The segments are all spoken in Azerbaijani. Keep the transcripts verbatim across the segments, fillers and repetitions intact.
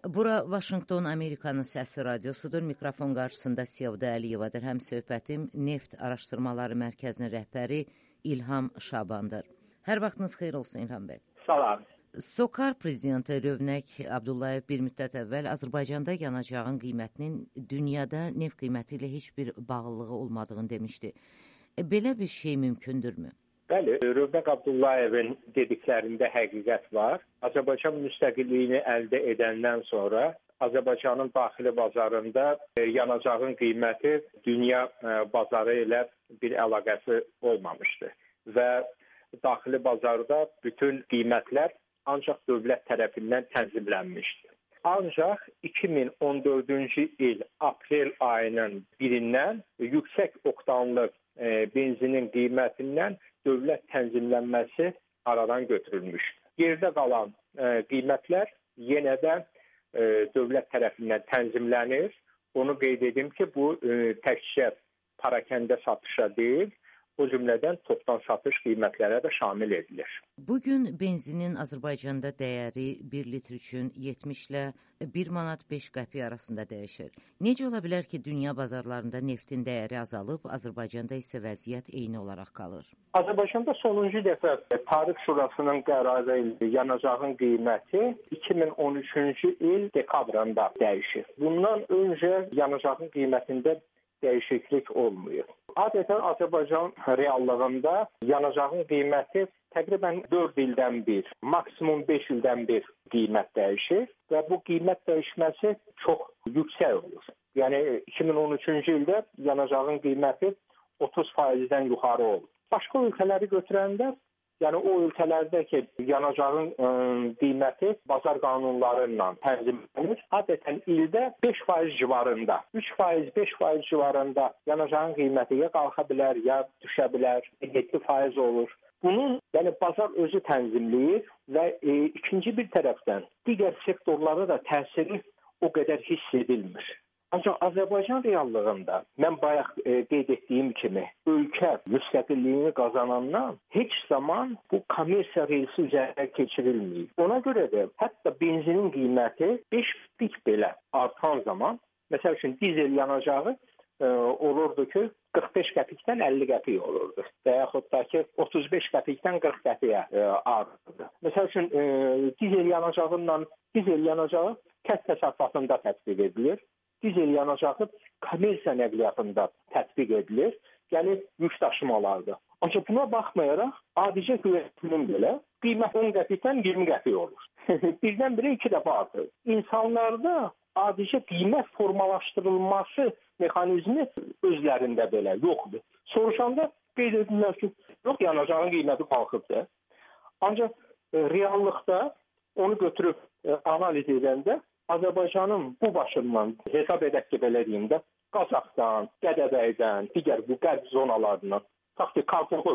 Bura Vaşinqton Amerikanın Səsi radiosudur. Mikrofon qarşısında Sevda Əliyevadır. Həm söhbətim Neft Araşdırmaları Mərkəzinin rəhbəri İlham Şabandır. Hər vaxtınız xeyir olsun İlham bəy. Salam. SOCAR prezidenti Rövnək Abdullayev bir müddət əvvəl Azərbaycanda yanacağın qiymətinin dünyada neft qiyməti ilə heç bir bağlılığı olmadığını demişdi. Belə bir şey mümkündürmü? Bəli, Rövnək Abdullayevin dediklərində həqiqət var. Azərbaycan müstəqilliyini əldə edəndən sonra Azərbaycanın daxili bazarında yanacağın qiyməti dünya bazarı ilə bir əlaqəsi olmamışdı və daxili bazarda bütün qiymətlər ancaq dövlət tərəfindən tənzimlənmişdi. Ancaq iki min on dördüncü il aprel ayının birindən yüksək oktanlı benzinin qiymətindən dövlət tənzimlənməsi aradan götürülmüşdü. Yerdə qalan e, qiymətlər yenə də e, dövlət tərəfindən tənzimlənir. Onu qeyd edim ki, bu e, təkcə parakəndə satışa deyil, o cümlədən topdan satış qiymətlərə də şamil edilir. Bugün benzinin Azərbaycanda dəyəri bir litr üçün yetmiş ilə bir manat beş qəpik arasında dəyişir. Necə ola bilər ki, dünya bazarlarında neftin dəyəri azalıb, Azərbaycanda isə vəziyyət eyni olaraq qalır? Azərbaycanda sonuncu dəfə Tarif Şurasının qərarı ilə yanacağın qiyməti iki min on üçüncü il dekabrında dəyişir. Bundan öncə yanacağın qiymətində dəyişiklik olmuyor. Adətən Azərbaycan reallığında yanacağın qiyməti təqribən dörd ildən bir, maksimum beş ildən bir qiymət dəyişir və bu qiymət dəyişməsi çox yüksək olur. Yəni iki min on üçüncü ildə yanacağın qiyməti otuz faizdən yuxarı olur. Başqa ölkələri götürəndə, yəni o ölkələrdə ki, yanacağın ə, qiyməti bazar qanunları ilə tənzimlənir. Adətən ildə beş faiz civarında, üç faiz, beş faiz civarında yanacağın qiyməti ya qalxa bilər, ya düşə bilər, yeddi faiz olur. Bunun yəni bazar özü tənzimləyir və e, ikinci bir tərəfdən digər sektorlara da təsiri o qədər hiss edilmir. Ancaq Azərbaycan reallığında mən bayaq e, qeyd etdiyim kimi ölkə müstəqilliyini qazanandan heç zaman bu kommersiya reysi üzərinə keçirilməyib. Ona görə də hətta benzinin qiyməti beş qəpik belə artan zaman, məsəl üçün dizel yanacağı e, olurdu ki, qırx beş qəpikdən əlli qəpik olurdu və yaxud da ki, otuz beş qəpikdən qırx qəpiyə e, artırdı. Məsəl üçün e, dizel yanacağından dizel yanacağı kənd təsərrüfatında tətbiq edilir. Dizel yanacağı kommersiya nəqliyyatında tətbiq edilir, yəni yük daşımalarda. Ancaq buna baxmayaraq, adicə güvəzinin belə qiymət on qəpikdən iyirmi qəpik olur. Birdən-birə iki dəfə artır. İnsanlarda adicə qiymət formalaşdırılması mexanizmi özlərində belə yoxdur. Soruşanda qeyd edirlər ki, yox, yanacağın qiyməti qalxıbdır. Ancaq e, reallıqda onu götürüb e, analiz edəndə Azərbaycanın bu başından hesab edək ki, belə deyim də, Qazaxdan, Gədəbəydən, digər bu qərb zonalarından, taxti kartofu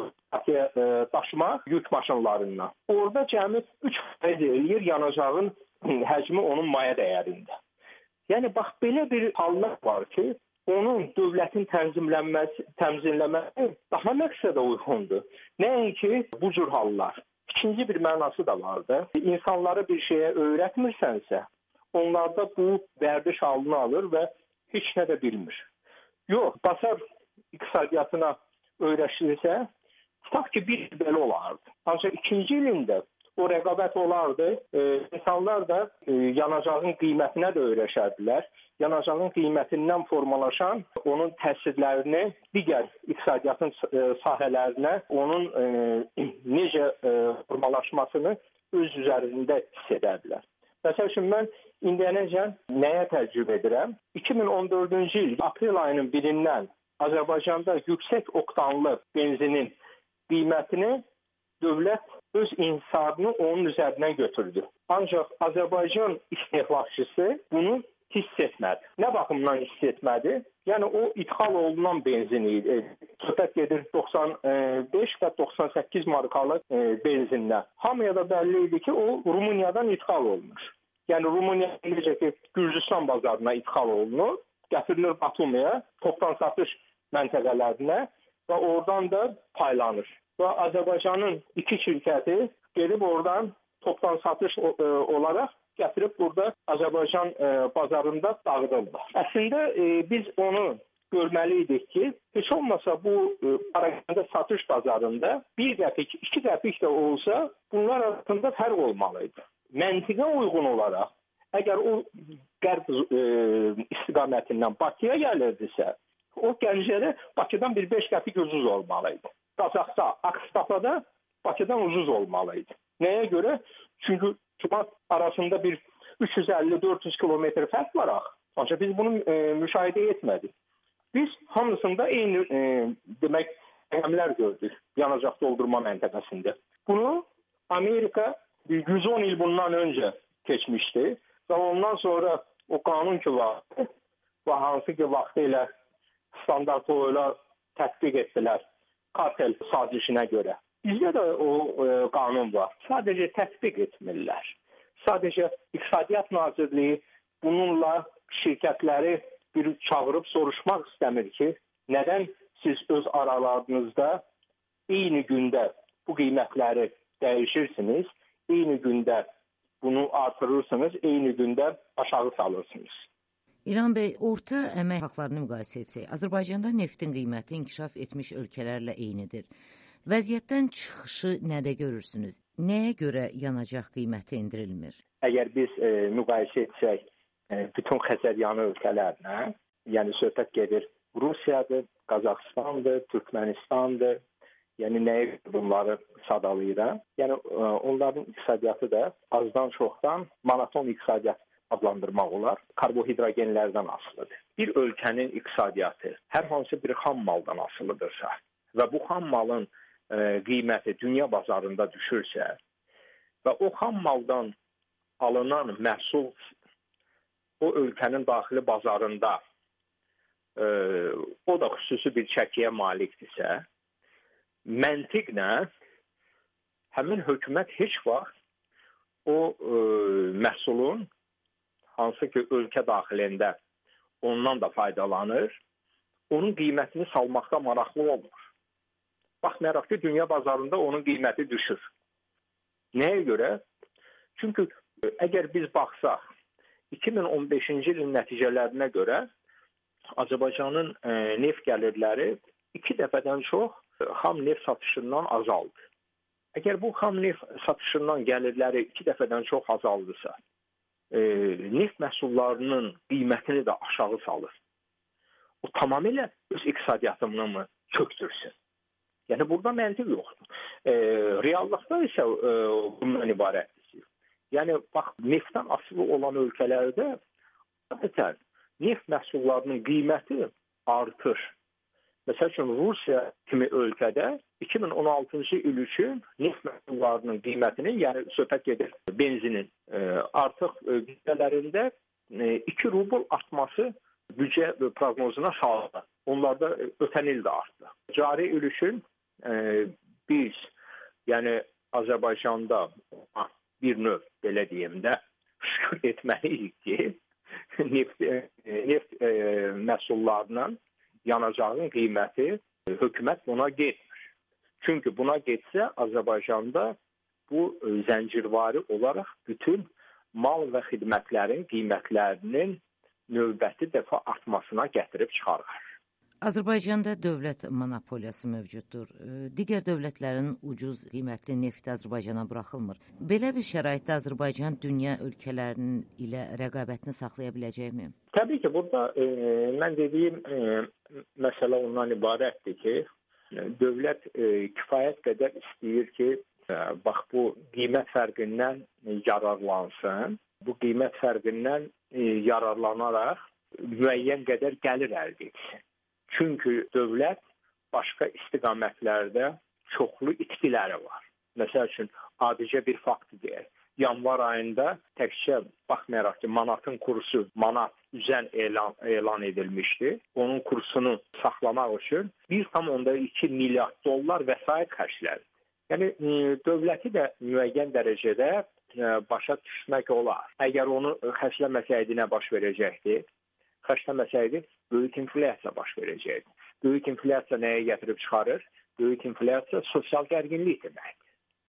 daşıma yük maşınlarından. Orada cəmi üç faiz eləyir yanacağın həcmi onun maya dəyərində. Yəni, bax, belə bir hallar var ki, onun dövlətin tənzimlənməsi, təmzinləməsi daha məqsədə uyğundur. Nəinki bu cür hallar. İkinci bir mənası da vardır. İnsanları bir şeyə öyrətmirsənsə, onlarda bu vərdiş halını alır və heç nə də bilmir. Yox, bazar iqtisadiyyatına öyrəşilirsə, tutaq ki, bir belə olardı. Ancaq ikinci ilində o rəqabət olardı. E, insanlar da e, yanacağın qiymətinə də öyrəşərdilər. Yanacağın qiymətindən formalaşan onun təsirlərini digər iqtisadiyyatın e, sahələrinə, onun e, necə e, formalaşmasını öz üzərində hiss edərdilər. Məsəl üçün, mən indiyənəcən nəyə təcrübə edirəm? iki min on dördüncü il aprel ayının birindən Azərbaycanda yüksək oktanlı benzinin qiymətini dövlət öz insarını onun üzərindən götürdü. Ancaq Azərbaycan istehlakçısı bunu hiss etmədi. Nə baxımdan hiss etmədi? Yəni, o ithal olunan benzin idi. Söhbət gedir doxsan beş və doxsan səkkiz markalı e, benzinlə. Hamıya da bəlli idi ki, o Rumıniyadan ithal olmuş. Yəni, Rumıniya necə ki, Gürcüstan bazarına ithal olunur, gətirilir Batumiyə, topdan satış məntəqələrinə və oradan da paylanır. Və Azərbaycanın iki şirkəti gedib oradan topdan satış e, olaraq gətirib burada Azərbaycan e, bazarında dağıdırlar. Əslində e, biz onu görməli idik ki, heç olmasa bu e, paraganda satış bazarında bir qəpik, iki qəpik də olsa bunlar arasında fərq olmalıydı. Məntiqə uyğun olaraq, əgər o qərb e, istiqamətindən Bakıya gəlirdisə, o Gəncədə Bakıdan bir beş qəpik ucuz olmalıydı. Qazaxda, Akstafada Bakıdan ucuz olmalıydı. Nəyə görə? Çünki Şubat arasında bir üç yüz əlli dörd yüz kilometr fərq var axı. Ancaq biz bunu e, müşahidə etmədik. Biz hamısında eyni e, demək rəqəmlər gördük yanacaq doldurma məntəqəsində. Bunu Amerika yüz on il bundan öncə keçmişdi və ondan sonra o qanun ki vardı və hansı ki vaxtı ilə standart oyla tətbiq etdilər kartel sazişinə görə. Bizdə də o e, qanun var. Sadəcə tətbiq etmirlər. Sadəcə İqtisadiyyat Nazirliyi bununla şirkətləri bir çağırıb soruşmaq istəmir ki, nədən siz öz aralarınızda eyni gündə bu qiymətləri dəyişirsiniz, eyni gündə bunu artırırsınız, eyni gündə aşağı salırsınız. İlham bəy, orta əmək haqlarını müqayisə etsək, Azərbaycanda neftin qiyməti inkişaf etmiş ölkələrlə eynidir. Vəziyyətdən çıxışı nədə görürsünüz? Nəyə görə yanacaq qiyməti endirilmir? Əgər biz e, müqayisə etsək e, bütün Xəzəryanı ölkələrlə, yəni söhbət gedir Rusiyadır, Qazaxıstandır, Türkmenistandır, yəni nəyə bunları sadalayıram? Yəni e, onların iqtisadiyyatı da azdan çoxdan monoton iqtisadiyyat adlandırmaq olar, karbohidrogenlərdən asılıdır. Bir ölkənin iqtisadiyyatı hər hansı bir xam maldan asılıdırsa və bu xam malın e, qiyməti dünya bazarında düşürsə və o xam maldan alınan məhsul o ölkənin daxili bazarında e, o da xüsusi bir çəkiyə malikdirsə, məntiqlə həmin hökumət heç vaxt o e, məhsulun hansı ki ölkə daxilində ondan da faydalanır, onun qiymətini salmaqda maraqlı olmur. Baxmayaraq ki, dünya bazarında onun qiyməti düşür. Nəyə görə? Çünki əgər biz baxsaq, iki min on beşinci ilin nəticələrinə görə Azərbaycanın e, neft gəlirləri iki dəfədən çox xam neft satışından azaldı. Əgər bu xam neft satışından gəlirləri iki dəfədən çox azaldısa, e, neft məhsullarının qiymətini də aşağı salır. O tamamilə öz iqtisadiyyatını mı çöktürsün? Yəni burada məntiq yoxdur. E, reallıqda isə e, bundan ibarətdir. Yəni bax, neftdən asılı olan ölkələrdə adətən neft məhsullarının qiyməti artır. Məsəl üçün Rusiya kimi ölkədə iki min on altıncı il üçün neft məhsullarının qiymətinin, yəni söhbət gedir benzinin e, artıq qiymələrində e, iki rubl artması büdcə proqnozuna sağladı. Onlarda ötən il də artdı. Cari il üçün e, biz, yəni Azərbaycanda bir növ belə deyim də şükür etməliyik ki, neft, e, neft e, məhsullarının yanacağın qiyməti e, hökumət buna getmir. Çünki buna getsə Azərbaycanda bu e, zəncirvari olaraq bütün mal və xidmətlərin qiymətlərinin növbəti dəfə artmasına gətirib çıxarır. Azərbaycanda dövlət monopoliyası mövcuddur. Digər dövlətlərin ucuz qiymətli nefti Azərbaycana buraxılmır. Belə bir şəraitdə Azərbaycan dünya ölkələrinin ilə rəqabətini saxlaya biləcəkmi? Təbii ki, burada e, mən dediyim e, məsələ ondan ibarətdir ki, dövlət e, kifayət qədər istəyir ki, e, bax bu qiymət fərqindən yararlansın. Bu qiymət fərqindən e, yararlanaraq müəyyən qədər gəlir əldə etsin. Çünki dövlət başqa istiqamətlərdə çoxlu itkiləri var. Məsəl üçün, adicə bir fakt deyək. Yanvar ayında təkcə baxmayaraq ki, manatın kursu manat üzən elan, elan edilmişdi. Onun kursunu saxlamaq üçün bir tam onda iki milyard dollar vəsait xərclədi. Yəni, dövləti də müəyyən dərəcədə başa düşmək olar. Əgər onu xərcləməsəydi nə baş verəcəkdi? Xərcləməsəydi, böyük inflyasiya baş verəcəkdi. Böyük inflyasiya nəyə gətirib çıxarır? Böyük inflyasiya sosial gərginlik deməkdir.